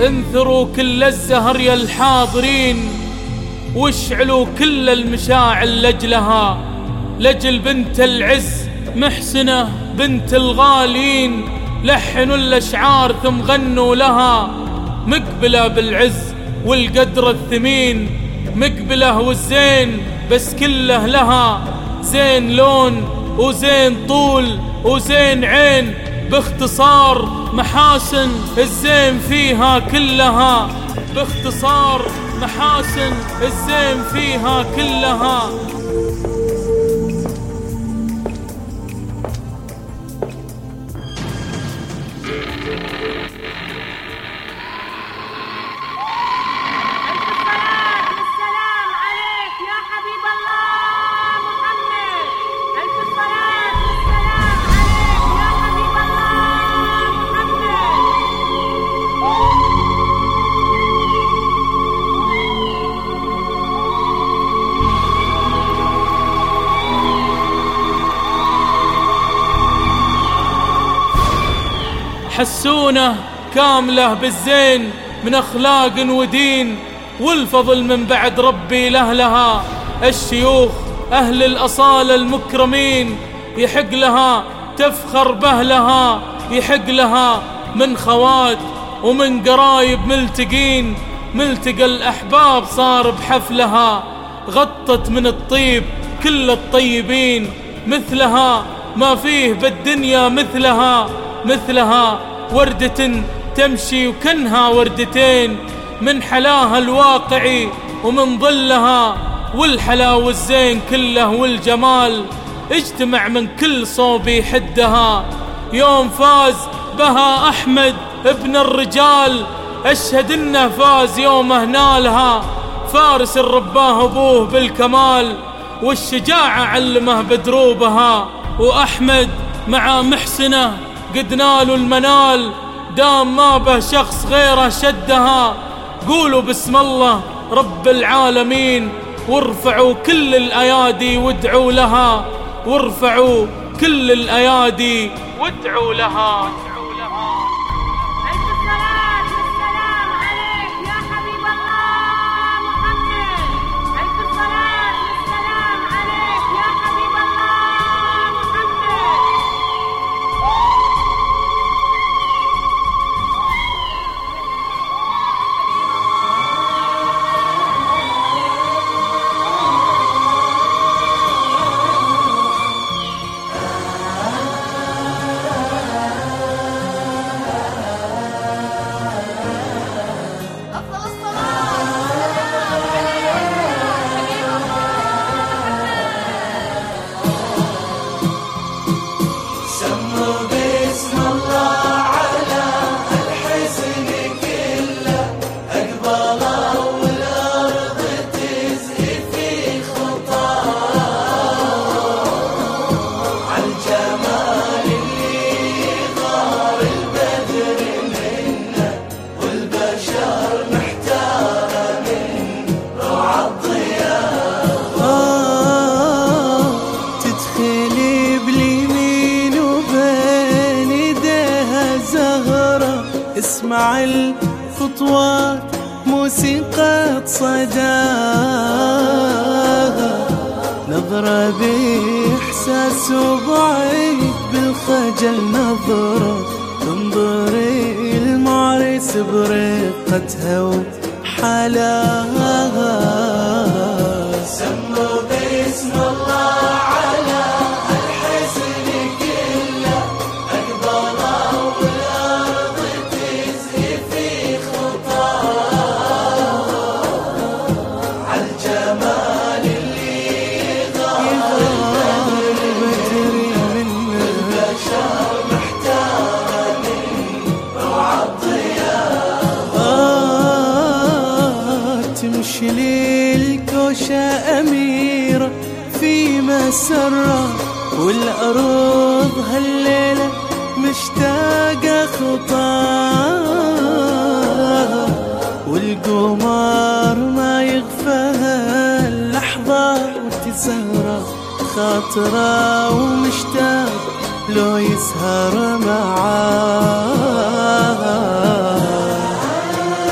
انثروا كل الزهر يا الحاضرين، واشعلوا كل المشاعل لجلها، لجل بنت العز محسنة بنت الغالين. لحنوا الأشعار ثم غنوا لها، مقبلة بالعز والقدر الثمين، مقبلة والزين بس كله لها، زين لون وزين طول وزين عين، باختصار محاسن الزين فيها كلها، باختصار محاسن الزين فيها كلها. حسونه كاملة بالزين من أخلاق ودين، والفضل من بعد ربي لأهلها. الشيوخ أهل الأصالة المكرمين، يحق لها تفخر بأهلها، يحق لها من خوات ومن قرايب ملتقين، ملتقى الأحباب صار بحفلها. غطت من الطيب كل الطيبين، مثلها ما فيه بالدنيا مثلها، مثلها وردة تمشي وكنها وردتين، من حلاها الواقعي ومن ظلها، والحلا والزين كله والجمال اجتمع من كل صوب يحدها. يوم فاز بها أحمد ابن الرجال، أشهد إنه فاز يومه نالها، فارس رباه أبوه بالكمال، والشجاعة علمه بدروبها. وأحمد مع محسنة قد نالوا المنال، دام ما به شخص غيره شدها. قولوا بسم الله رب العالمين، وارفعوا كل الأيادي وادعوا لها، وارفعوا كل الأيادي وادعوا لها. اسمع الخطوات موسيقى صداها، نظرة بإحساس وبعيد بالخجل، نظرة تنظري المعرس برقتها وحلاها. سموا باسم الله على الحزن كله، أقبله والأرض تزهي في خطاه، عالجمال اللي غار البدر منه، البشر محتار من روعة الضياء. تمشي للكوشة أميرة في مسرة، والأرض هالليلة مشتاقة خطاها، والقمر ما يغفاها اللحظة وتسهرة خاطرة، ومشتاق لو يسهر معاها.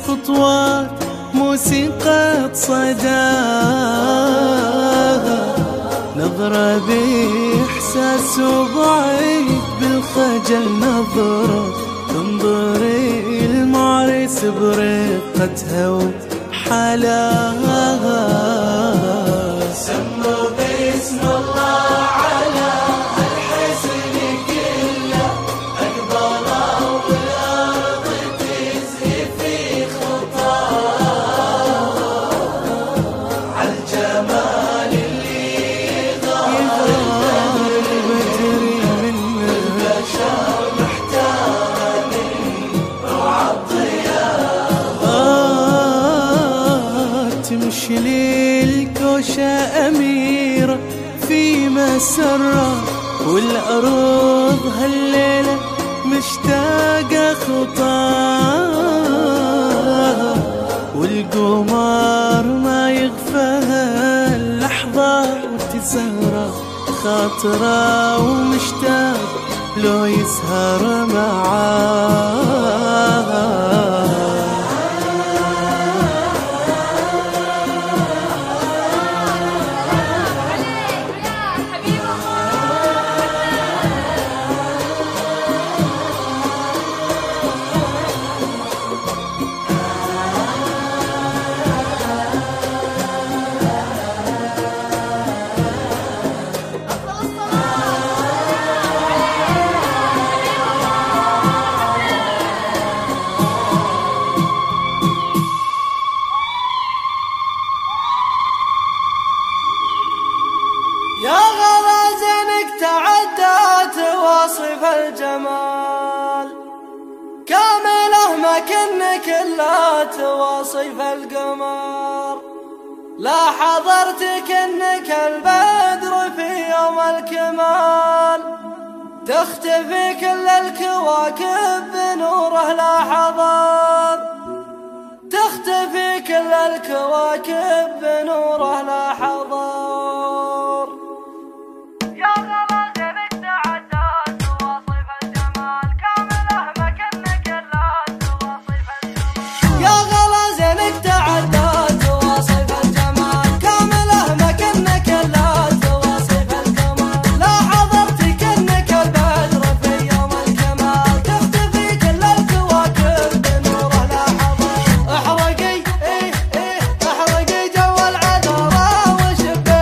خطوات موسيقى صداها، نظرة بإحساس وبعيد بالخجل، نظرة تنظري المعرس برقتها وحلاها. سموا باسم الله على الحسن كله، أقبله والأرض تزهي في خطاه، عالجمال اللي غار البدر منه، البشر محتار من روعة الضياء. تمشي للكوشة أميرة في مسرة، والأرض هالليلة مشتاقة خطاها، والقمر ما يغفاها اللحظة وتزهرة خاطرة، ومشتاق لو يسهر معاها. يا غلا زينك تعدت واصف الجمال، كامله ما كنك الا تواصف القمر، لا حضرتك انك البدر في يوم الكمال، تختفي كل الكواكب بنوره لا حضر، تختفي كل الكواكب بنوره لا حضر. يا غلا زينك تعدت تواصف الجمال، كامله ما كنك الا تواصف الجمال، يا غلا زينك تعدت تواصف الجمال، كامله ما كنك الا تواصف الجمال، لا حضرتك انك البدر في يوم الكمال، تختفي كل الكواكب بنوره لا حضر. احرقي احرقي جو العذراء وشبي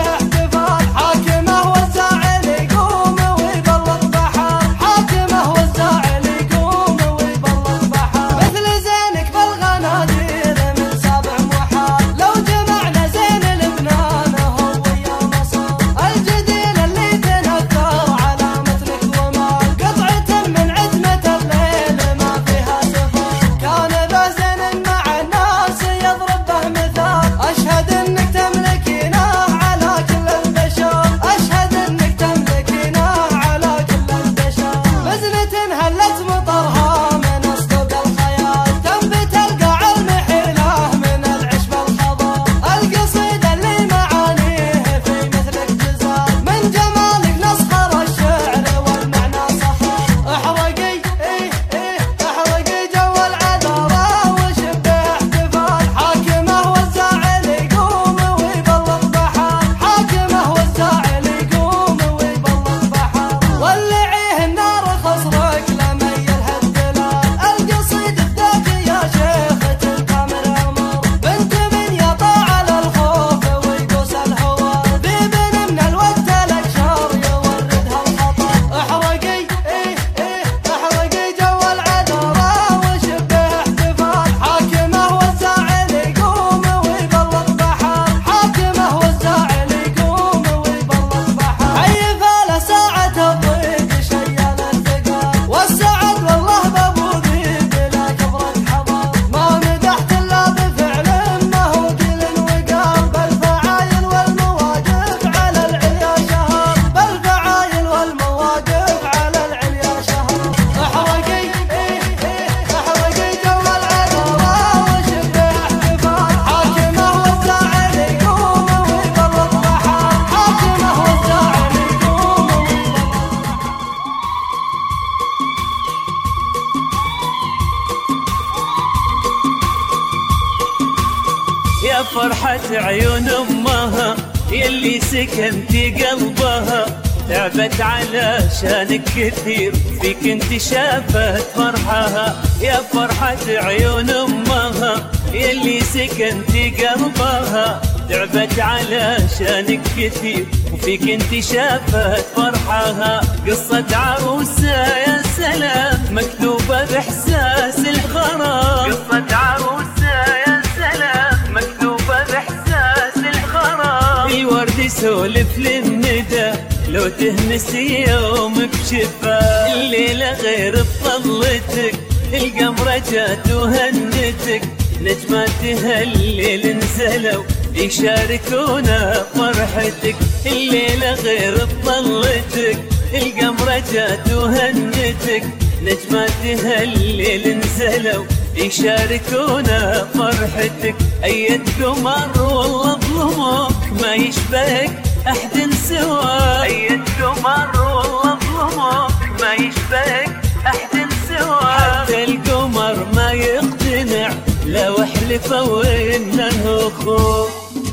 يا فرحة عيون أمها يلي سكنتي قلبها، تعبت علشانك كثير فيك انت شافت فرحها. يا فرحة عيون أمها يلي سكنتي قلبها، تعبت علشانك كثير وفيك انت شافت فرحها. قصة عروسة يا سلام مكتوبة بإحساس الغرام، قصة عروسة يا سلام مكتوبة بإحساس الغرام. الورد يسولف للندى لو تهنسي يوم بشفا، الليلة غير بطلتك القمرة جات وهنتك، نجمات هالليل نزلوا يشاركونا فرحتك. الليلة غير بطلتك القمرة جات وهنتك، نجمات هالليل نزلوا يشاركونا فرحتك. أيد قمر والله ظلمك ما يشبهك أحد سواك، أيد قمر والله ظلمك ما يشبهك أحد سواك. حتى القمر ما يقتنع لو حلفوا إنه أخوك.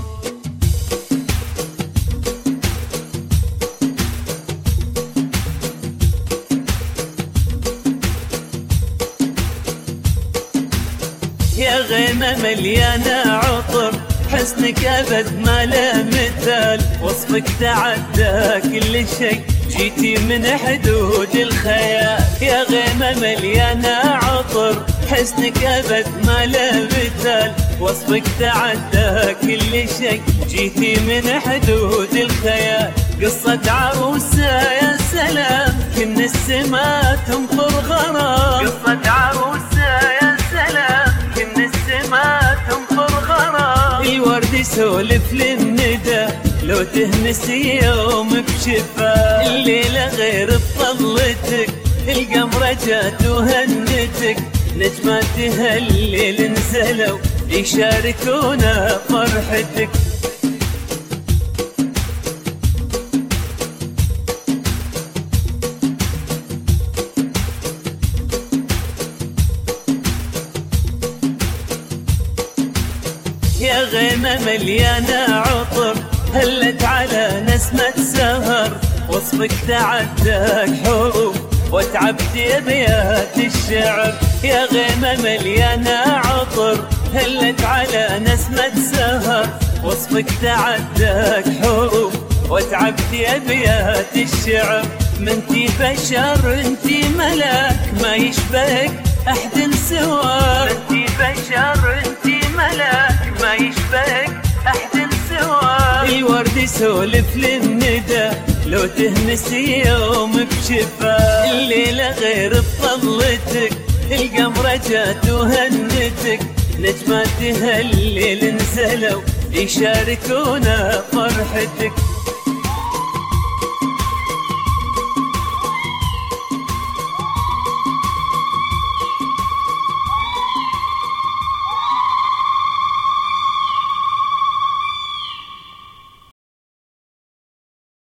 يا غيمة مليانة عطر حسنك أبد ما له مثال، وصفك تعدى كل شيء جيتي من حدود الخيال. يا غيمة مليانة عطر حسنك أبد ما له مثال، وصفك تعدى كل شيء جيتي من حدود الخيال. قصة عروسة يا سلام كن السما تمطر غرام، قصة عروسة يا سلام كن السما تمطر غرام. الورد يسولف للندى لو تهنسي يوم بشفا، الليلة غير بطلتك القمرة جات وهنتك، نجمات هالليل نزلوا يشاركونا فرحتك. يا غيمة مليانة عطر هلت على نسمة سهر، وصفك تعداك حروف وتعبت أبيات الشعر. يا غيمة مليانة عطر هلت على نسمة سهر، وصفك تعداك حروف وتعبت أبيات الشعر. منتي بشر انتي ملاك ما يشبهك أحد سواك، منتي بشر انتي ملاك ما يشبهك أحد سواك. الورد يسولف للندى لو تهنسي يوم بشفا، الليلة غير بطلتك القمرة جات وهنتك، نجمات هالليل نزلوا يشاركونا فرحتك.